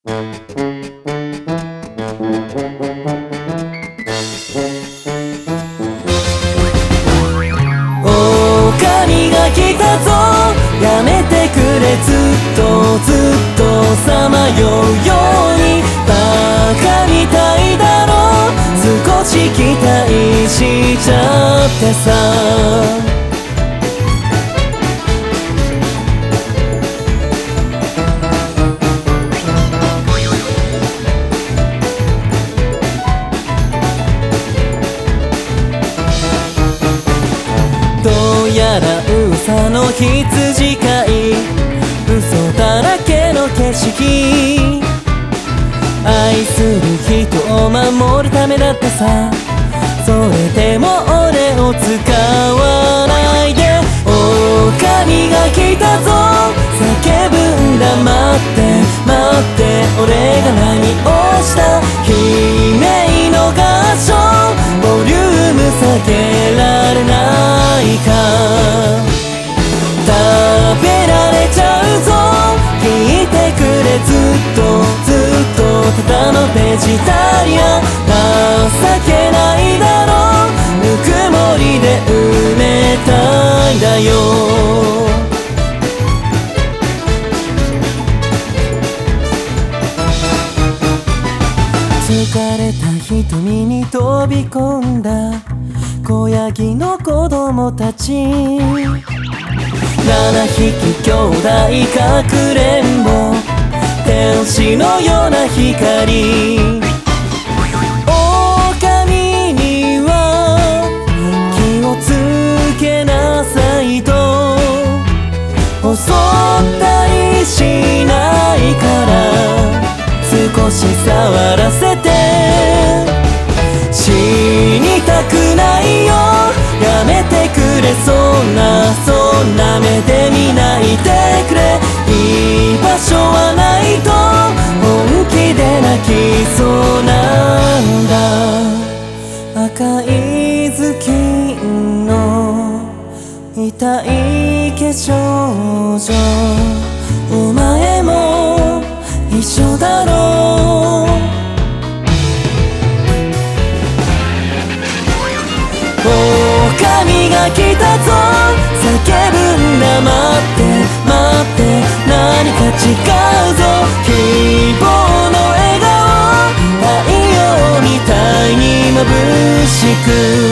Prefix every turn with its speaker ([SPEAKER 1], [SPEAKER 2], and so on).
[SPEAKER 1] 狼が来たぞ、やめてくれ、ずっとずっとさまようように。バカみたいだろ、少し期待しちゃってさ。どうやら噂の羊飼い、嘘だらけの景色、愛する人を守るためだってさ。それでも俺を使わないで。狼が来たぞ、叫ぶんだ、待って待って、俺が何をした。悲鳴の合唱、ボリューム下げられないか。食べられちゃうぞ、聞いてくれ、ずっとずっとただのベジタリアン。情けないだろ、ぬくもりで埋めたいんだよ。疲れた瞳に飛び込んだ子ヤギの子供たち、7匹兄弟かくれんぼ、天使のような光。狼には気をつけなさいと、襲ったりしないから少し触らせて。死にたくないよ、やめてくれ、そんな目で見ないでくれ。居場所はないと本気で泣きそうなんだ。赤い頭巾の痛い化粧女、お前も一緒だろう。狼が来たぞ、叫ぶんだ、待って待って、何か違うぞ。希望の笑顔、太陽みたいに眩しく